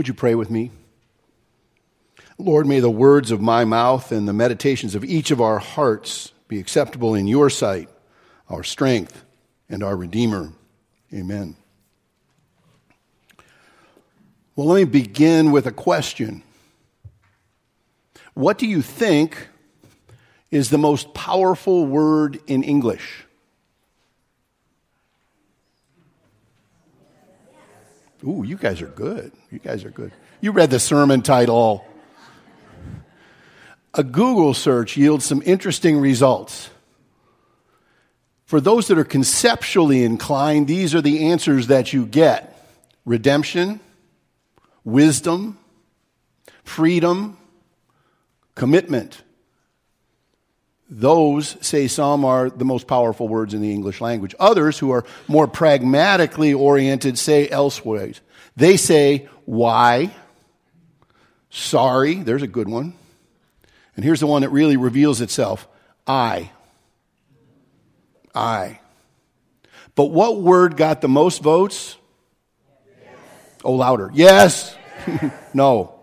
Would you pray with me? Lord, may the words of my mouth and the meditations of each of our hearts be acceptable in your sight, our strength and our Redeemer. Amen. Well, let me begin with a question. What do you think is the most powerful word in English? Ooh, you guys are good. You read the sermon title. A Google search yields some interesting results. For those that are conceptually inclined, these are the answers that you get: redemption, wisdom, freedom, commitment. Those, say some, are the most powerful words in the English language. Others, who are more pragmatically oriented, say elsewhere. They say why, sorry, there's a good one. And here's the one that really reveals itself: I. But what word got the most votes? Yes. Oh, louder. Yes. No.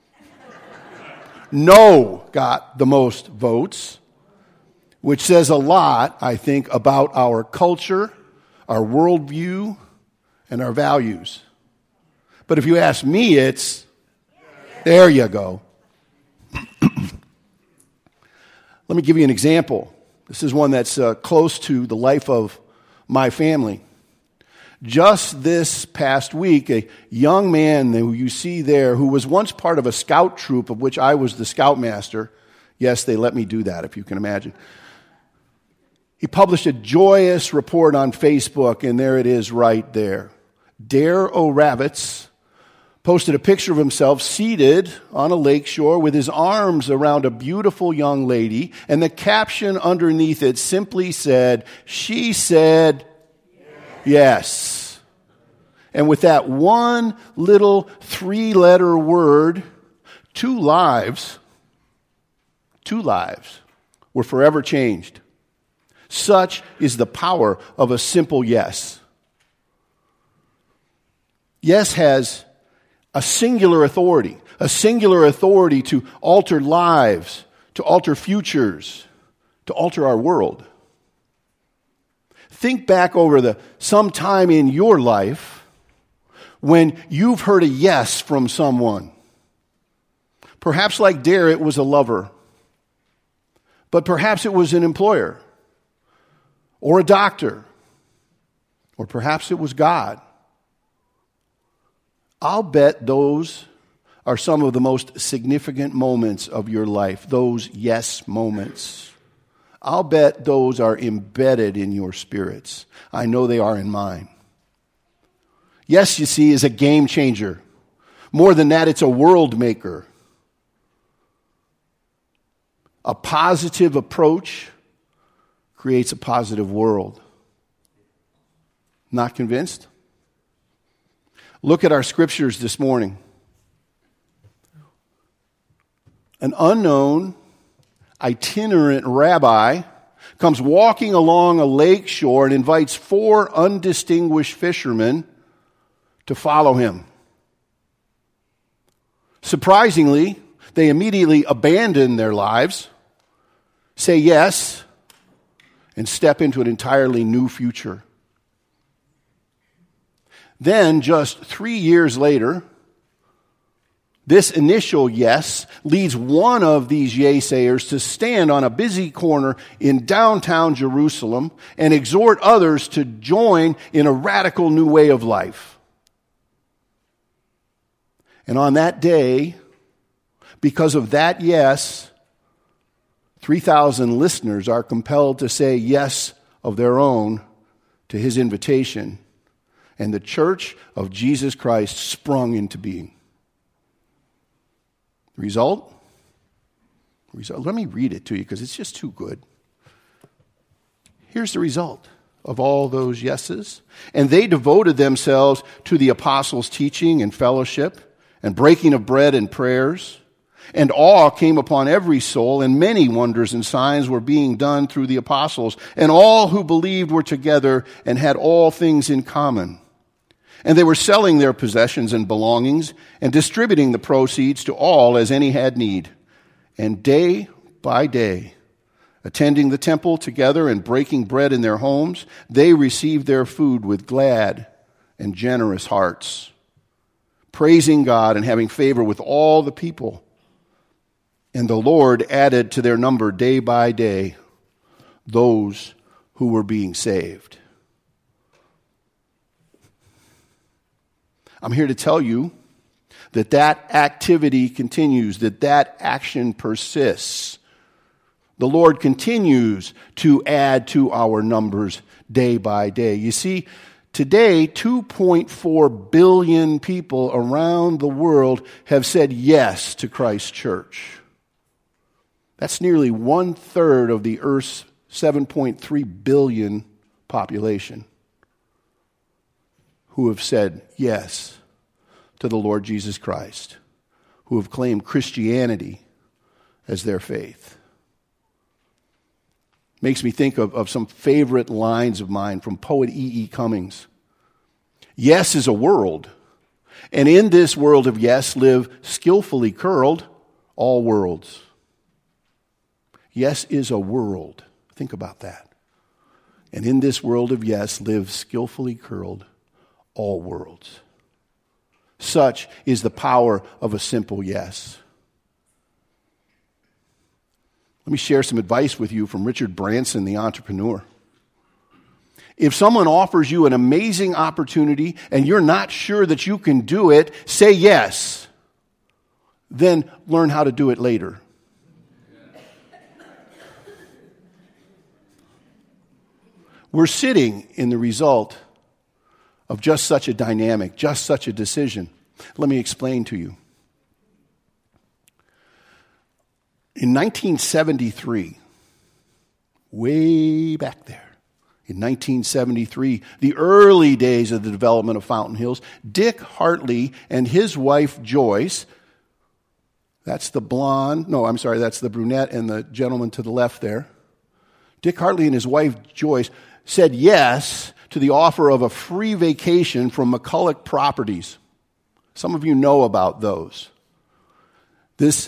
No got the most votes, which says a lot, I think, about our culture, our worldview, and our values. But if you ask me, it's, there you go. Let me give you an example. This is one that's close to the life of my family. Just this past week, a young man who you see there, who was once part of a scout troop of which I was the scoutmaster. Yes, they let me do that, if you can imagine. He published a joyous report on Facebook, and there it is right there. Dare O'Ravitz posted a picture of himself seated on a lakeshore with his arms around a beautiful young lady, and the caption underneath it simply said, "She said yes." And with that one little 3-letter word, two lives were forever changed. Such is the power of a simple yes. Yes has a singular authority to alter lives, to alter futures, to alter our world. Think back over some time in your life when you've heard a yes from someone. Perhaps like Dare, it was a lover. But perhaps it was an employer, or a doctor, or perhaps it was God. I'll bet those are some of the most significant moments of your life, those yes moments. I'll bet those are embedded in your spirits. I know they are in mine. Yes, you see, is a game changer. More than that, it's a world maker. A positive approach creates a positive world. Not convinced? Look at our scriptures this morning. An unknown, itinerant rabbi comes walking along a lake shore and invites 4 undistinguished fishermen to follow him. Surprisingly, they immediately abandon their lives, say yes, and step into an entirely new future. Then, just 3 years later, this initial yes leads one of these yay-sayers to stand on a busy corner in downtown Jerusalem and exhort others to join in a radical new way of life. And on that day, because of that yes, 3,000 listeners are compelled to say yes of their own to his invitation, and the Church of Jesus Christ sprung into being. Result? Let me read it to you because it's just too good. Here's the result of all those yeses. And they devoted themselves to the apostles' teaching and fellowship and breaking of bread and prayers. And awe came upon every soul, and many wonders and signs were being done through the apostles. And all who believed were together and had all things in common. And they were selling their possessions and belongings and distributing the proceeds to all as any had need. And day by day, attending the temple together and breaking bread in their homes, they received their food with glad and generous hearts, praising God and having favor with all the people. And the Lord added to their number day by day those who were being saved. I'm here to tell you that that activity continues, that action persists. The Lord continues to add to our numbers day by day. You see, today, 2.4 billion people around the world have said yes to Christ's church. That's nearly 1/3 of the Earth's 7.3 billion population who have said yes to the Lord Jesus Christ, who have claimed Christianity as their faith. Makes me think of some favorite lines of mine from poet E.E. Cummings. Yes is a world, and in this world of yes live skillfully curled all worlds. Yes is a world. Think about that. And in this world of yes live skillfully curled all worlds. Such is the power of a simple yes. Let me share some advice with you from Richard Branson, the entrepreneur. If someone offers you an amazing opportunity and you're not sure that you can do it, say yes. Then learn how to do it later. We're sitting in the result of just such a dynamic, just such a decision. Let me explain to you. In 1973, way back there, in 1973, the early days of the development of Fountain Hills, Dick Hartley and his wife Joyce, that's the brunette and the gentleman to the left there. Dick Hartley and his wife Joyce said yes to the offer of a free vacation from McCulloch Properties. Some of you know about those. This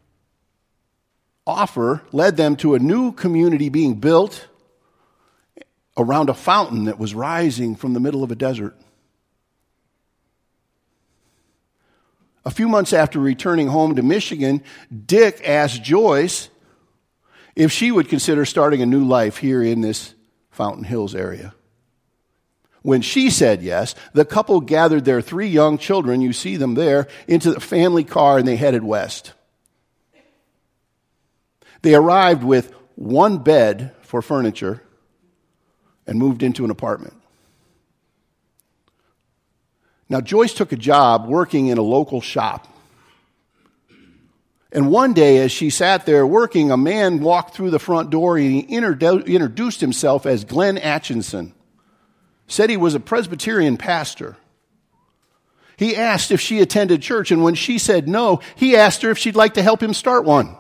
offer led them to a new community being built around a fountain that was rising from the middle of a desert. A few months after returning home to Michigan, Dick asked Joyce if she would consider starting a new life here in this Fountain Hills area. When she said yes, the couple gathered their 3 young children, you see them there, into the family car and they headed west. They arrived with 1 bed for furniture and moved into an apartment. Now, Joyce took a job working in a local shop. And one day, as she sat there working, a man walked through the front door and he introduced himself as Glenn Atchison. Said he was a Presbyterian pastor. He asked if she attended church, and when she said no, he asked her if she'd like to help him start one.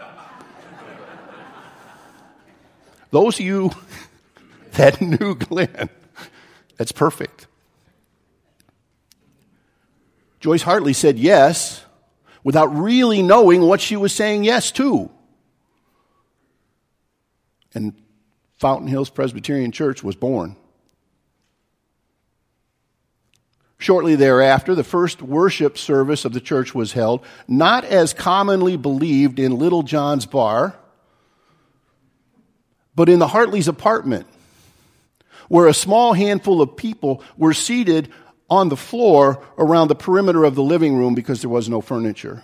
Those of you that knew Glenn, that's perfect. Joyce Hartley said yes without really knowing what she was saying yes to. And Fountain Hills Presbyterian Church was born. Shortly thereafter, the first worship service of the church was held, not as commonly believed in Little John's Bar, but in the Hartley's apartment, where a small handful of people were seated on the floor around the perimeter of the living room because there was no furniture.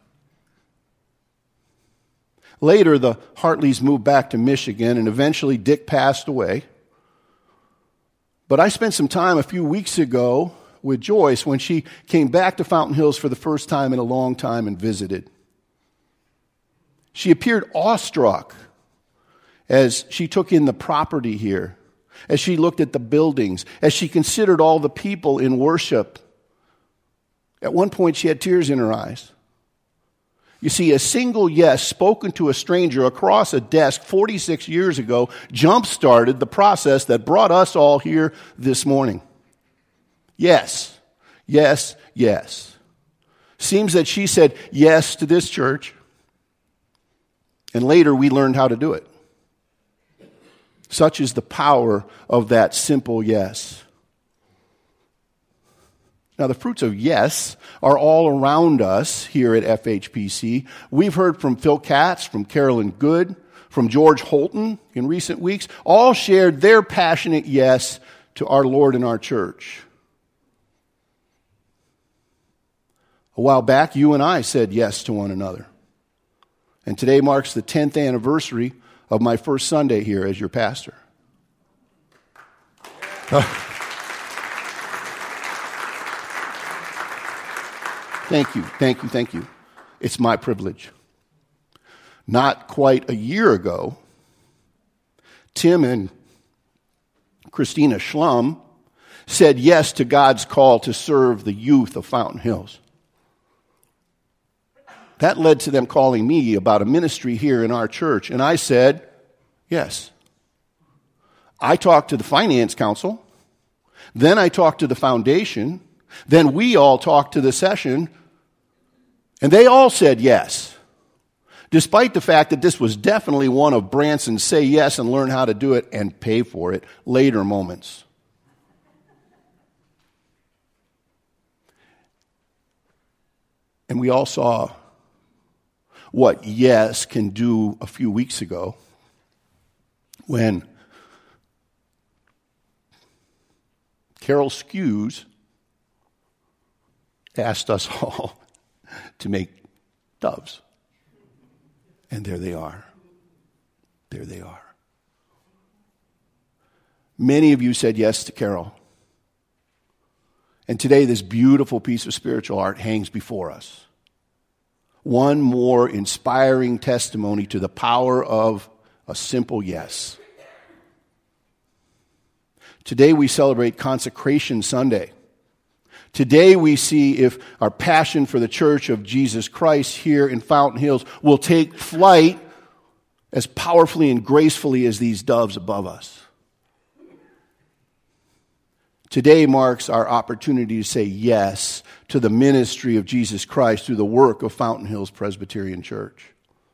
Later, the Hartleys moved back to Michigan, and eventually Dick passed away. But I spent some time a few weeks ago with Joyce when she came back to Fountain Hills for the first time in a long time and visited. She appeared awestruck as she took in the property here, as she looked at the buildings, as she considered all the people in worship. At one point, she had tears in her eyes. You see, a single yes spoken to a stranger across a desk 46 years ago jump-started the process that brought us all here this morning. Yes, yes, yes. Seems that she said yes to this church, and later we learned how to do it. Such is the power of that simple yes. Now, the fruits of yes are all around us here at FHPC. We've heard from Phil Katz, from Carolyn Good, from George Holton in recent weeks. All shared their passionate yes to our Lord and our church. A while back, you and I said yes to one another. And today marks the 10th anniversary of my first Sunday here as your pastor. Thank you. It's my privilege. Not quite a year ago, Tim and Christina Schlum said yes to God's call to serve the youth of Fountain Hills. That led to them calling me about a ministry here in our church, and I said yes. I talked to the finance council, then I talked to the foundation, then we all talked to the session, and they all said yes, despite the fact that this was definitely one of Branson's say yes and learn how to do it and pay for it later moments. And we all saw what yes can do a few weeks ago when Carol Skews asked us all to make doves. And there they are. There they are. Many of you said yes to Carol. And today this beautiful piece of spiritual art hangs before us. One more inspiring testimony to the power of a simple yes. Today we celebrate Consecration Sunday. Today we see if our passion for the Church of Jesus Christ here in Fountain Hills will take flight as powerfully and gracefully as these doves above us. Today marks our opportunity to say yes to the ministry of Jesus Christ through the work of Fountain Hills Presbyterian Church.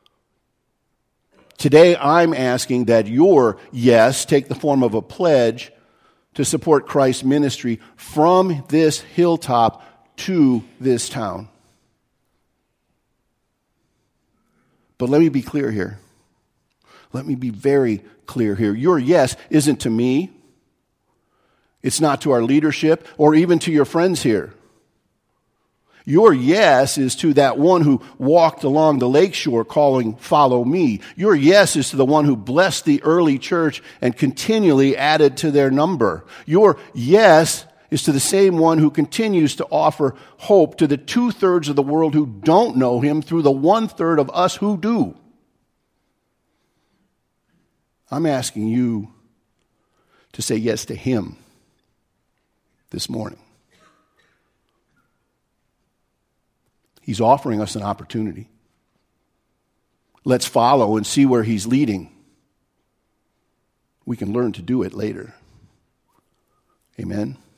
Today I'm asking that your yes take the form of a pledge to support Christ's ministry from this hilltop to this town. But let me be clear here. Let me be very clear here. Your yes isn't to me. It's not to our leadership or even to your friends here. Your yes is to that one who walked along the lakeshore calling, "Follow me." Your yes is to the one who blessed the early church and continually added to their number. Your yes is to the same one who continues to offer hope to the 2/3 of the world who don't know him through the 1/3 of us who do. I'm asking you to say yes to him this morning. He's offering us an opportunity. Let's follow and see where he's leading. We can learn to do it later. Amen.